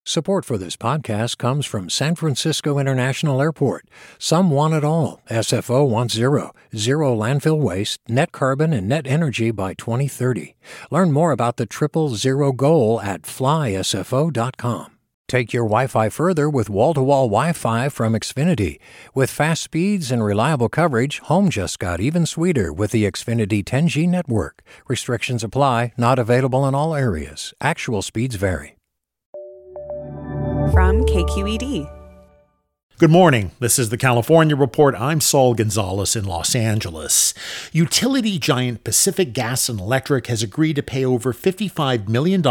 Support for this podcast comes from San Francisco International Airport. Some want it all. SFO wants zero landfill waste, net carbon, and net energy by 2030. Learn more about the 000 goal at flysfo.com. Take your Wi-Fi further with wall-to-wall Wi-Fi from Xfinity. With fast speeds and reliable coverage, home just got even sweeter with the Xfinity 10G network. Restrictions apply, not available in all areas. Actual speeds vary. From KQED. Good morning. This is the California Report. I'm Saul Gonzalez in Los Angeles. Utility giant Pacific Gas and Electric has agreed to pay over $55 million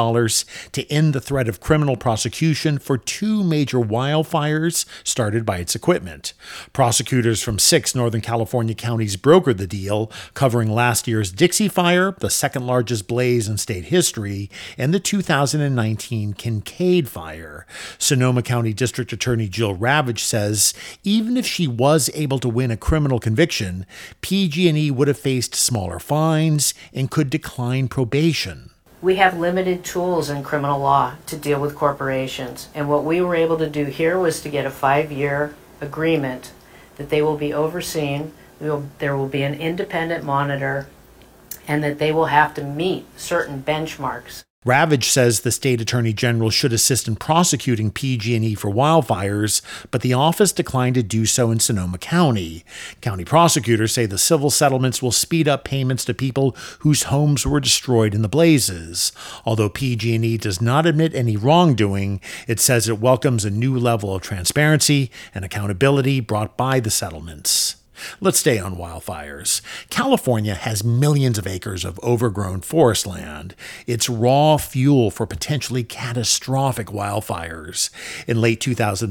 to end the threat of criminal prosecution for two major wildfires started by its equipment. Prosecutors from 6 Northern California counties brokered the deal, covering last year's Dixie Fire, the second largest blaze in state history, and the 2019 Kincaid Fire. Sonoma County District Attorney Jill Ravitch says even if she was able to win a criminal conviction, PG&E would have faced smaller fines and could decline probation. We have limited tools in criminal law to deal with corporations, and what we were able to do here was to get a 5-year agreement that they will be overseen, there will be an independent monitor, and that they will have to meet certain benchmarks. Ravitch says the state attorney general should assist in prosecuting PG&E for wildfires, but the office declined to do so in Sonoma County. County prosecutors say the civil settlements will speed up payments to people whose homes were destroyed in the blazes. Although PG&E does not admit any wrongdoing, it says it welcomes a new level of transparency and accountability brought by the settlements. Let's stay on wildfires. California has millions of acres of overgrown forest land. It's raw fuel for potentially catastrophic wildfires. In late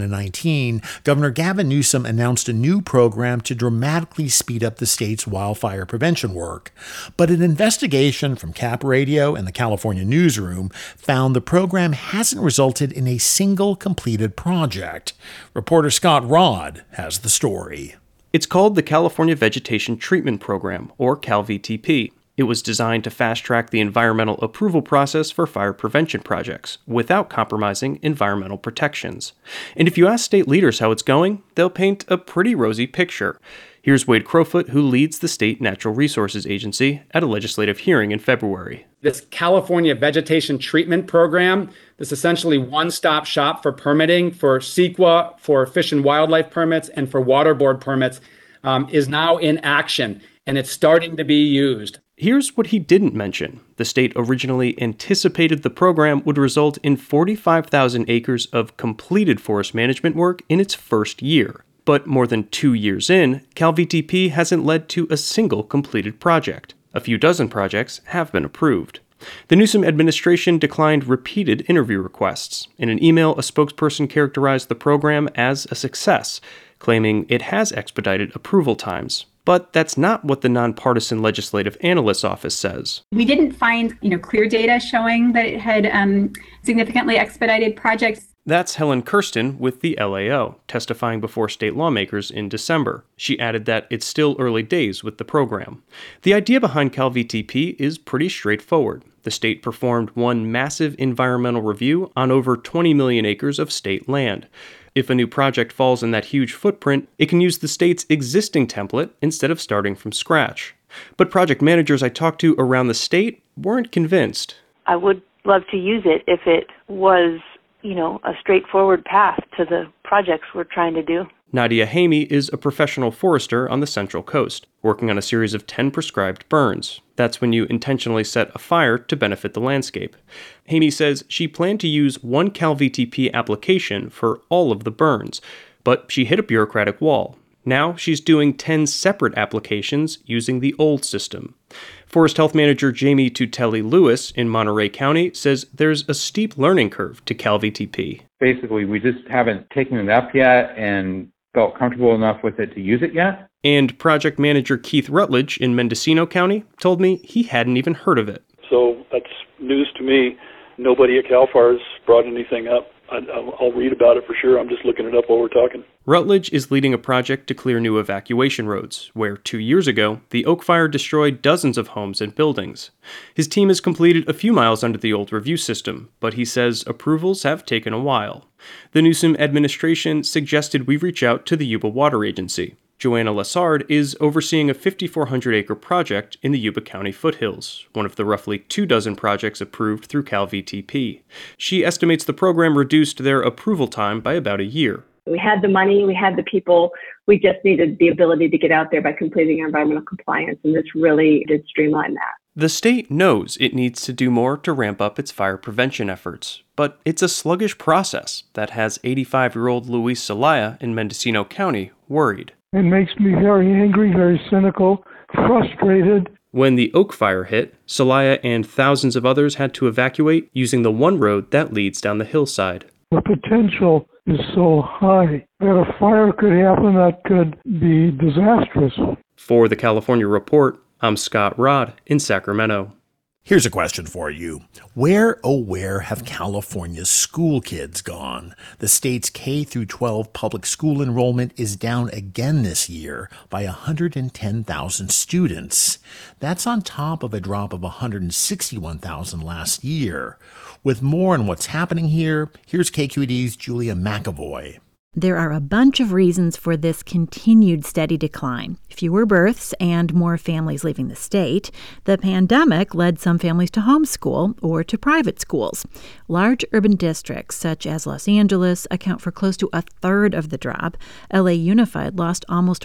2019, Governor Gavin Newsom announced a new program to dramatically speed up the state's wildfire prevention work. But an investigation from Cap Radio and the California Newsroom found the program hasn't resulted in a single completed project. Reporter Scott Rodd has the story. It's called the California Vegetation Treatment Program, or CalVTP. It was designed to fast-track the environmental approval process for fire prevention projects without compromising environmental protections. And if you ask state leaders how it's going, they'll paint a pretty rosy picture. Here's Wade Crowfoot, who leads the State Natural Resources Agency, at a legislative hearing in February. This California Vegetation Treatment Program, this essentially one-stop shop for permitting for CEQA, for Fish and Wildlife permits, and for water board permits, is now in action, and it's starting to be used. Here's what he didn't mention. The state originally anticipated the program would result in 45,000 acres of completed forest management work in its first year. But more than 2 years in, CalVTP hasn't led to a single completed project. A few dozen projects have been approved. The Newsom administration declined repeated interview requests. In an email, a spokesperson characterized the program as a success, claiming it has expedited approval times. But that's not what the nonpartisan legislative analyst's office says. We didn't find, clear data showing that it had significantly expedited projects. That's Helen Kirsten with the LAO, testifying before state lawmakers in December. She added that it's still early days with the program. The idea behind CalVTP is pretty straightforward. The state performed one massive environmental review on over 20 million acres of state land. If a new project falls in that huge footprint, it can use the state's existing template instead of starting from scratch. But project managers I talked to around the state weren't convinced. I would love to use it if it was a straightforward path to the projects we're trying to do. Nadia Hamey is a professional forester on the Central Coast, working on a series of 10 prescribed burns. That's when you intentionally set a fire to benefit the landscape. Hamey says she planned to use one CalVTP application for all of the burns, but she hit a bureaucratic wall. Now she's doing 10 separate applications using the old system. Forest Health Manager Jamie Tutelli-Lewis in Monterey County says there's a steep learning curve to CalVTP. Basically, we just haven't taken it up yet and felt comfortable enough with it to use it yet. And project manager Keith Rutledge in Mendocino County told me he hadn't even heard of it. So that's news to me. Nobody at CAL FAR's brought anything up I'll read about it for sure. I'm just looking it up while we're talking. Rutledge is leading a project to clear new evacuation roads, where 2 years ago, the Oak Fire destroyed dozens of homes and buildings. His team has completed a few miles under the old review system, but he says approvals have taken a while. The Newsom administration suggested we reach out to the Yuba Water Agency. Joanna Lessard is overseeing a 5,400-acre project in the Yuba County foothills, one of the roughly 24 projects approved through CalVTP. She estimates the program reduced their approval time by about a year. We had the money, we had the people, we just needed the ability to get out there by completing our environmental compliance, and this really did streamline that. The state knows it needs to do more to ramp up its fire prevention efforts, but it's a sluggish process that has 85-year-old Luis Celaya in Mendocino County worried. It makes me very angry, very cynical, frustrated. When the Oak Fire hit, Celaya and thousands of others had to evacuate using the one road that leads down the hillside. The potential is so high that a fire could happen that could be disastrous. For the California Report, I'm Scott Rod in Sacramento. Here's a question for you. Where, oh where have California's school kids gone? The state's K-12 public school enrollment is down again this year by 110,000 students. That's on top of a drop of 161,000 last year. With more on what's happening here, here's KQED's Julia McAvoy. There are a bunch of reasons for this continued steady decline. Fewer births and more families leaving the state. The pandemic led some families to homeschool or to private schools. Large urban districts such as Los Angeles account for close to a third of the drop. LA Unified lost almost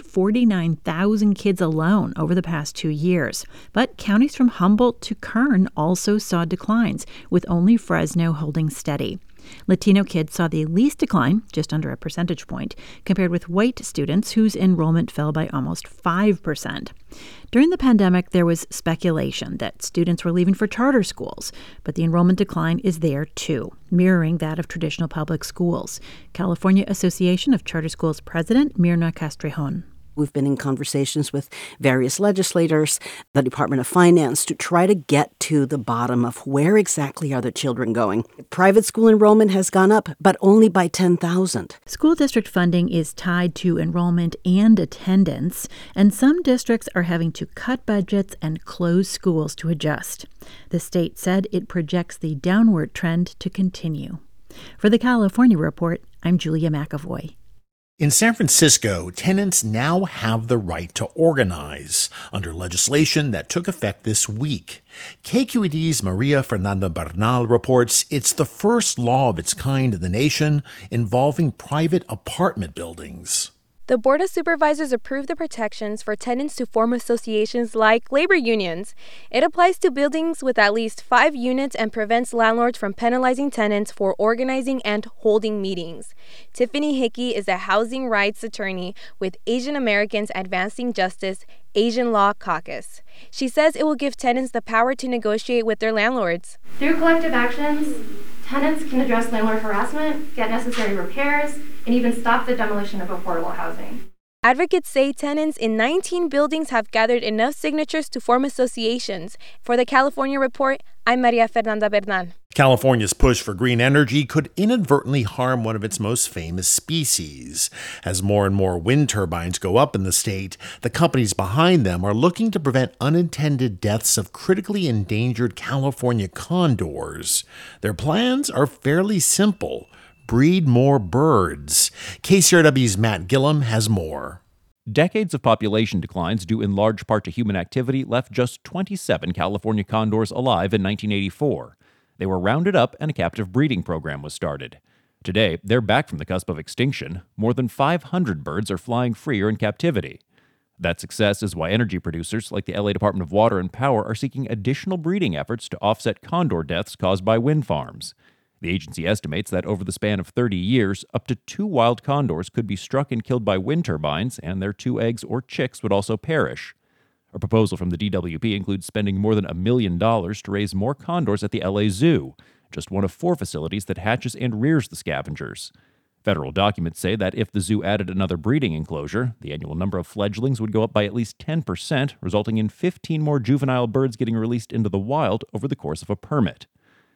49,000 kids alone over the past 2 years. But counties from Humboldt to Kern also saw declines, with only Fresno holding steady. Latino kids saw the least decline, just under a percentage point, compared with white students whose enrollment fell by almost 5%. During the pandemic, there was speculation that students were leaving for charter schools, but the enrollment decline is there too, mirroring that of traditional public schools. California Association of Charter Schools President Mirna Castrejon. We've been in conversations with various legislators, the Department of Finance, to try to get to the bottom of where exactly are the children going. Private school enrollment has gone up, but only by 10,000. School district funding is tied to enrollment and attendance, and some districts are having to cut budgets and close schools to adjust. The state said it projects the downward trend to continue. For the California Report, I'm Julia McAvoy. In San Francisco, tenants now have the right to organize under legislation that took effect this week. KQED's Maria Fernanda Bernal reports it's the first law of its kind in the nation involving private apartment buildings. The Board of Supervisors approved the protections for tenants to form associations like labor unions. It applies to buildings with at least 5 units and prevents landlords from penalizing tenants for organizing and holding meetings. Tiffany Hickey is a housing rights attorney with Asian Americans Advancing Justice Asian Law Caucus. She says it will give tenants the power to negotiate with their landlords. Through collective actions, tenants can address landlord harassment, get necessary repairs, and even stop the demolition of affordable housing. Advocates say tenants in 19 buildings have gathered enough signatures to form associations. For the California Report, I'm Maria Fernanda Bernal. California's push for green energy could inadvertently harm one of its most famous species. As more and more wind turbines go up in the state, the companies behind them are looking to prevent unintended deaths of critically endangered California condors. Their plans are fairly simple. Breed more birds. KCRW's Matt Gillum has more. Decades of population declines due in large part to human activity left just 27 California condors alive in 1984. They were rounded up and a captive breeding program was started. Today, they're back from the cusp of extinction. More than 500 birds are flying free or in captivity. That success is why energy producers like the LA Department of Water and Power are seeking additional breeding efforts to offset condor deaths caused by wind farms. The agency estimates that over the span of 30 years, up to 2 wild condors could be struck and killed by wind turbines, and their 2 eggs or chicks would also perish. A proposal from the DWP includes spending more than $1 million to raise more condors at the LA Zoo, just one of 4 facilities that hatches and rears the scavengers. Federal documents say that if the zoo added another breeding enclosure, the annual number of fledglings would go up by at least 10%, resulting in 15 more juvenile birds getting released into the wild over the course of a permit.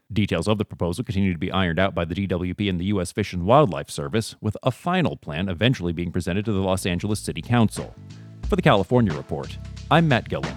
Details of the proposal continue to be ironed out by the DWP and the U.S. Fish and Wildlife Service, with a final plan eventually being presented to the Los Angeles City Council. For the California Report, I'm Matt Gillen.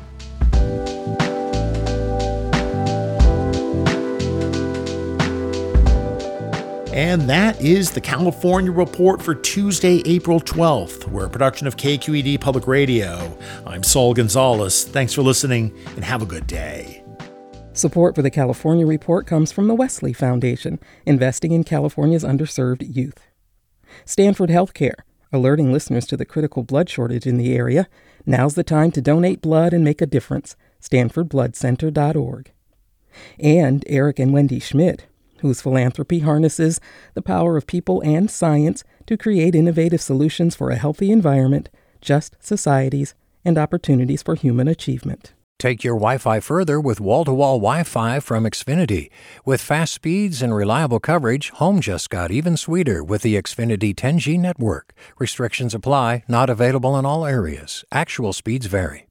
And that is the California Report for Tuesday, April 12th. We're a production of KQED Public Radio. I'm Saul Gonzalez. Thanks for listening, and have a good day. Support for the California Report comes from the Wesley Foundation, investing in California's underserved youth. Stanford Healthcare, alerting listeners to the critical blood shortage in the area. Now's the time to donate blood and make a difference. StanfordBloodCenter.org. And Eric and Wendy Schmidt, whose philanthropy harnesses the power of people and science to create innovative solutions for a healthy environment, just societies, and opportunities for human achievement. Take your Wi-Fi further with wall-to-wall Wi-Fi from Xfinity. With fast speeds and reliable coverage, home just got even sweeter with the Xfinity 10G network. Restrictions apply, not available in all areas. Actual speeds vary.